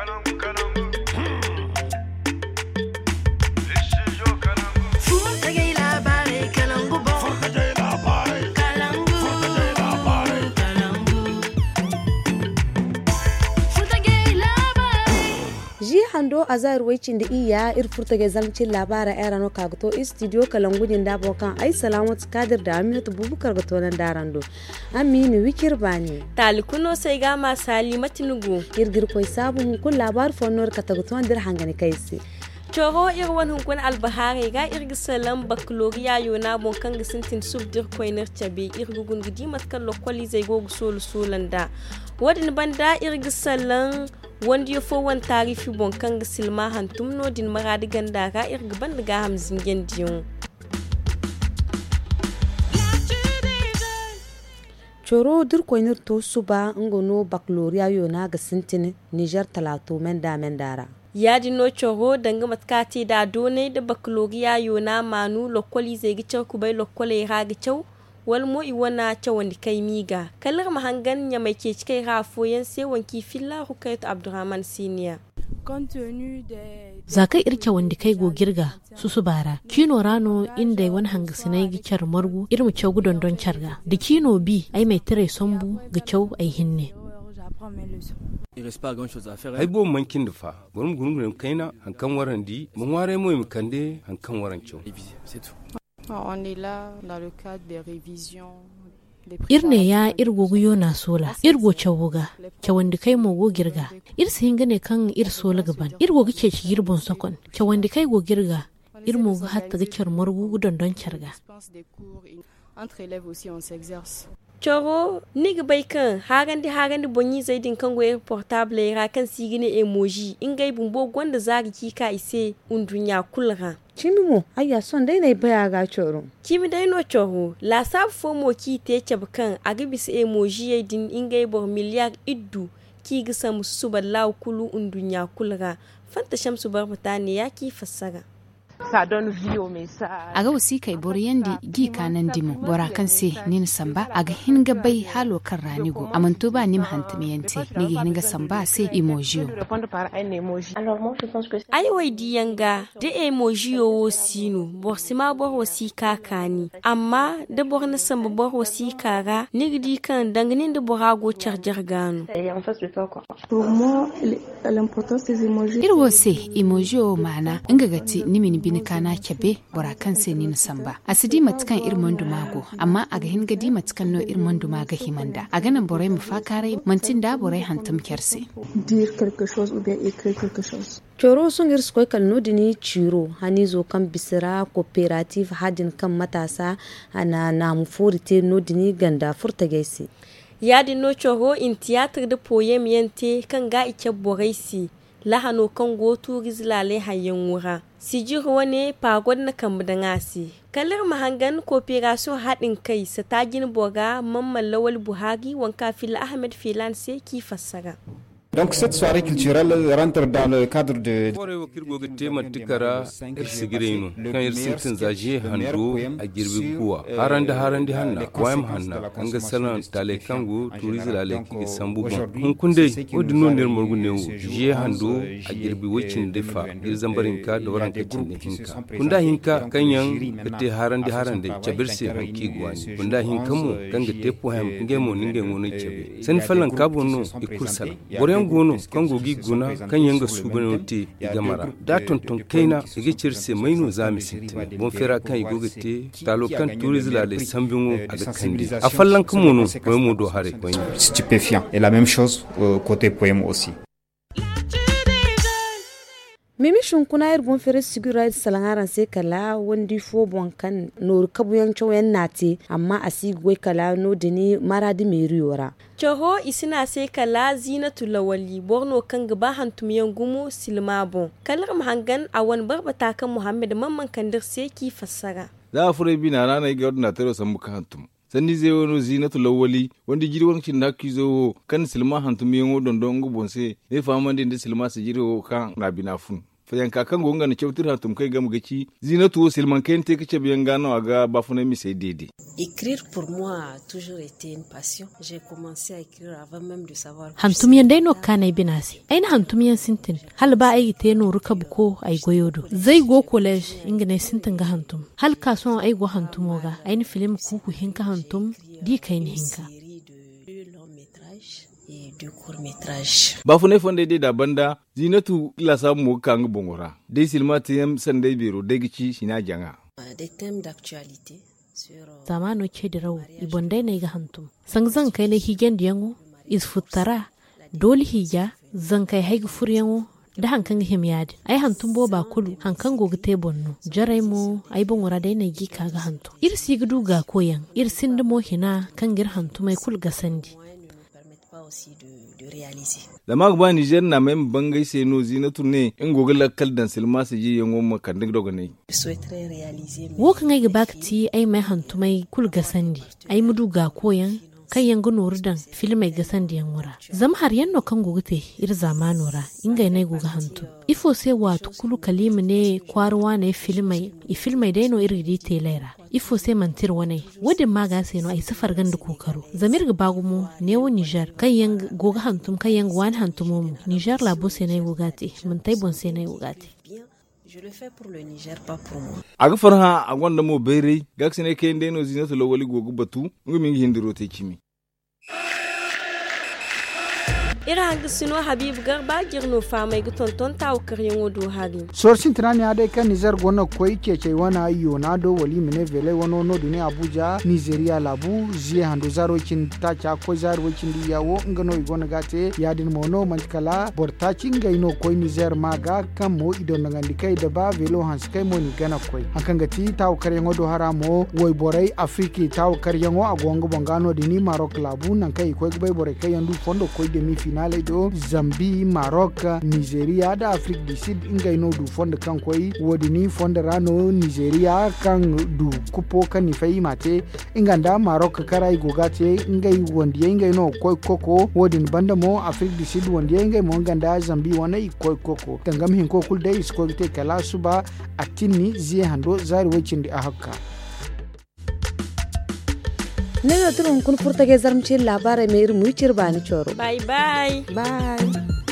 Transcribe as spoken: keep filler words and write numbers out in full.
hando azar waycin da iya ir furta ga zamcin labara era no kagto studio kalangudin da bokan ai salamat kadir da aminatu bubukar gato nan darando amini wikir bani talikuno sai ga ma salimatinugo girgir koy sabun kun labar fonor katagto dir hangani kaisi Coro irwan hunkun albahari ga irgisalan baccalaureat yona bon kan gisintin subdir koyner chabe irgugun gidi matkan lokoli zai go gusol sulanda wadin banda irgisalan wanda yofo wan tarifi bon kan gisilma hantum no din maradi ganda ga irgiban daga hamzin gendiyon Coro dir koyner to suba ngono baccalaureat yona gisintin Niger talato menda mendara yadi no coro danga matkati da done da baccalaureat yona manu lokoli zai gice ku bai lokole ha gice wal mo iwana ce wanda kai miga kallar mahangan ya mai ke cikai rafo yan sai wanki filla hukayat abdurrahman senior zakai irke wanda kai go girga su su bara kino rano inda wani hanga sinai gicar margu irmu ce gudon don carga da kino bi ai mai tire sombu ga kyau ai hinne ai bo mankin da fa bari mu gungun kaina hankan waran di mun ware mu mu kande hankan waran cewa on est là dans le cadre des révisions irne ya irgo guyo na sola irgo chawuga chawandi kai mo go girga irsi hingane kan ir sola gaban irgo gice ci girbon sakon chawandi kai go girga irmo ga hatta gicar margu gudon don carga entre élèves aussi on s'exerce Coro niga bai kan hagandi hagandi bonyi zaidin kan goye portable ra kan sigine emoji ingai bumbo gwanda zagi kika ise undunya kulra Chimimo ayya son dai ne baya ga coro Kimi dai no coro la sab fo mo ki te chabkan agibis emoji yaidin ingai bo miliyar iddu ki gisa musuba law kulu undunya kulra fanta shamsu barbutani ya ki fassara aga wasi kai boriyandi gi kanan dimo bora kan se nin samba aga hinga bai halo kan ranigo amanto ba nim hantimiyante nigi hinga samba se emoji ai wai diyanga de emoji wo sinu borsima bor wasi kakani amma da bor na samba bor wasi kaga nigi di kan danginin da borago charger gano irwo se emoji o mana inga gati nimini bin kana kebe bora kan sai ni samba asidi matkan irman dumago amma aga hin gadi matkan no irman dumaga himanda aga nan borai mu fakare mantin da borai hantam kerse dire quelque chose ou bien écrire quelque chose Coro sun irsu koi kalno dini ciro hani zo kan bisira cooperative hadin kan matasa ana namu forite no dini ganda furta gaisi yadi no coro in theater da poem yante kan ga ike boraisi lahano kan gotu gizlale hayyan wura sijir wane pagod na kan ngasi kalar mahangan cooperation haɗin kai satagin boga mamman lawal buhari wanka fil ahmed filan sai ki fassara Donc cette soirée culturelle rentre dans le cadre de Bore wakir goga tema tikara sigireno kan ir sintin zaje hando a girbi guwa haranda harandi hanna wayam hanna kanga salan tale kango tourisme ale ki sambu bon hun kunde odi non der morgu newu je hando a girbi wacin defa ir zambarin ka da waran ka cin hinka kunda hinka kanyan te harandi harande chabirse hanki gwani kunda hinka mo kanga tepo ham ngemo ningemo no chabe san falan kabonno ikursala bore gono kango gi guna kan yanga subano te gamara da tonton kaina ige cirse maino zami sintin bon fera kan igogete talo kan tourisme la le sambingo aga kandi a fallan kamono ko mo do hare ko stupéfiant et la même chose euh, côté poème aussi Mimi shunkuna irbon fere sigura salangaran sai kala wandi fo bon kan nor kabuyan chowen nati amma asigwe kala no dini maradi meriora Choho isina sai kala zinatu lawali borno kan gaba hantumiyan gumo silmabon kalar mahangan awan barbata kan Muhammad mamman kandir sai ki fassara za fure bina rana ga wadna tare san muka hantum sanni zai wano zinatu lawali wanda jirwancin da ki zo kan silma hantumiyan wodon don gubon sai ne faman din da silma su jiro kan rabina fun fayan kakan gonga na chautir hantum kai gam gaci zinatu silman kain te kace biyan gano aga bafuna mi sai dede. Écrire pour moi a toujours été une passion. J'ai commencé à écrire avant même de savoir. Hantum yan dai no kana binasi. Aina hantum yan sintin. Hal ba ai te no ruka buko ai goyodo. Zai go college ingane sintin ga hantum. Hal kason ai go hantum ga. Aina film kuku hinka hantum di kai ni hinka. Bafune fonde de da banda zinatu ila samu kan bongora. Dai silma tiyam sandai biro dai gici shina janga. Des thèmes d'actualité. Zamano ce da rawu ibondai na ga hantum san zan kai na higen da yango is futara dole hija zan kai haigu furyango da hankan himyad ai hantum bo ba kulu hankan gogu te bonno jarai mo ai bon wara dai na gi kaga hantu irsi gudu ga koyan irsin da mo hina kan gir hantu mai kul ga sandi da magba Niger na mem bangai sai no zinatu ne in gogu lakkal dan silma su ji yango makandik dogo ne wo kan ai gabakti ai mai hantu mai kul ga sandi ai mudu ga koyan kai yango norudan filmai ga sandi yan wura zam har yanno kan gogute ir zamanora inga ne goga hantu ifo sai wato kulu kalimi ne kwarwa ne filmai i filmai dai no iri di telera ifo sai mantir wane wadin maga sai no ai safar ganda kokaro zamir ga bagumo ne wo Niger kai yang goga hantum kai yang wan hantumo mu Niger labo sai ne gogate mun tai bon sai ne gogate. Je le fais pour le Niger, pas pour moi. Aga farha agwanda mo bere gaksine ke ndeno zinatu lawali gogu batu ngumi hindiro te kimi. ira hanga sino Habib Garba girno fama ga tonton taw karyan wodo hali sorsin trani ade kan Niger gona koy kece wana yonado wali mine vele wono no duni Abuja Nigeria labu zie hando zaro kin tacha ko zaro kin diyawo ngano igona gate yadin mono mankala borta cinga ino koy Niger maga kam mo idon ngandi kai da ba velo hans kai mo ni gana koy hakan gati taw karyan wodo haramo woy borai Afriki taw karyan wo agongo bongano dini Maroc labu nan kai koy bay borai kai yandu fondo koy demi finale do Zambie Maroc Nigeria da Afrique du Sud ingay no du fonde kan koy wodi ni fonde rano Nigeria kan du kupo kan ni fay mate inganda Maroc karay gogate ingay wondi ingay no koy koko wodi banda mo Afrique du Sud wondi ingay mo nganda Zambie wana koy koko tangam hin ko kul day isko te kala suba atini zie hando zari wechindi ahakka ne yotun kun furta ge zarmci labarai mai irin mu cir bani choro bye bye bye